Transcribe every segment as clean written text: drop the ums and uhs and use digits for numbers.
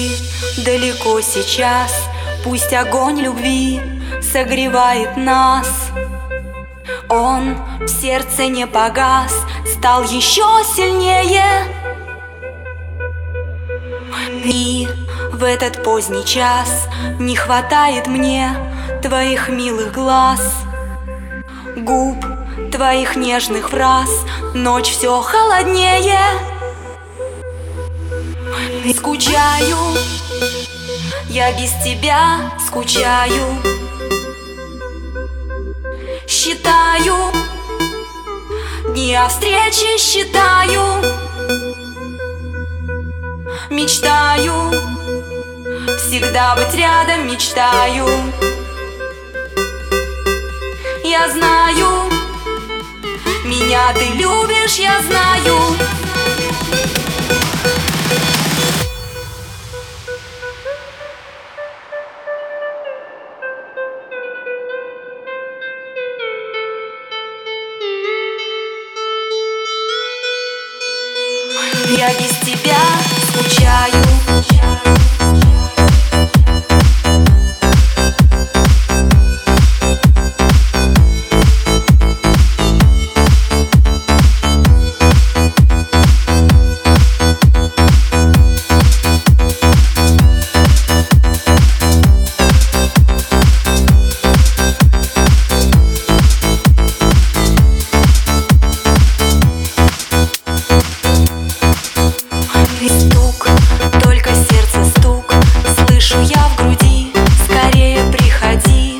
ты далеко сейчас, пусть огонь любви согревает нас. Он в сердце не погас, стал еще сильнее. И в этот поздний час не хватает мне твоих милых глаз, губ, твоих нежных фраз, ночь все холоднее. Скучаю, я без тебя скучаю. Считаю дни о встрече, считаю. Мечтаю всегда быть рядом, мечтаю. Я знаю, меня ты любишь, я знаю. Я без тебя скучаю. Стук, только сердце стук, слышу я в груди, скорее приходи.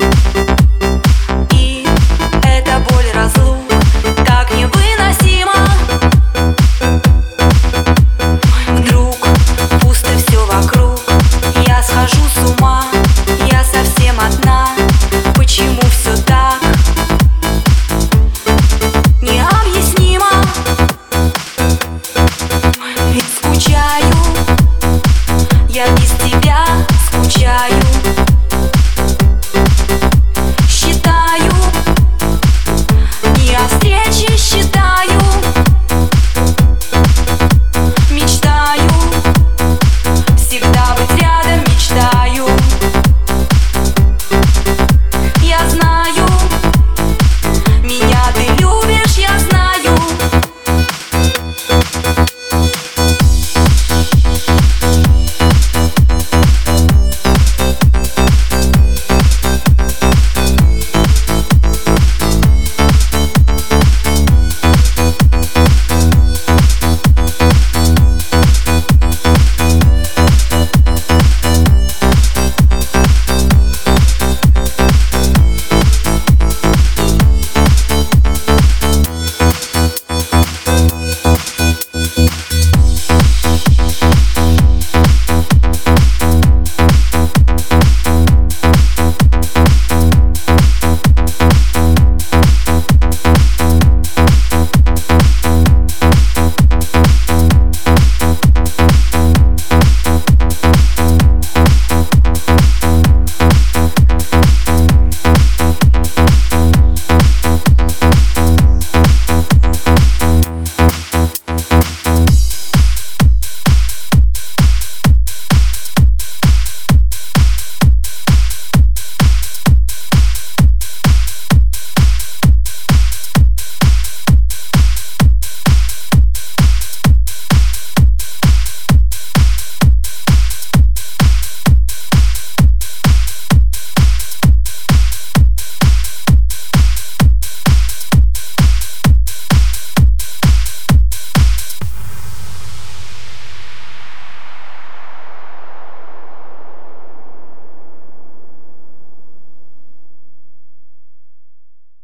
И эта боль разлук так невыносима. Вдруг пусто все вокруг, я схожу с ума, я совсем одна. Почему все так необъяснимо? Ведь скучаю, я без тебя скучаю.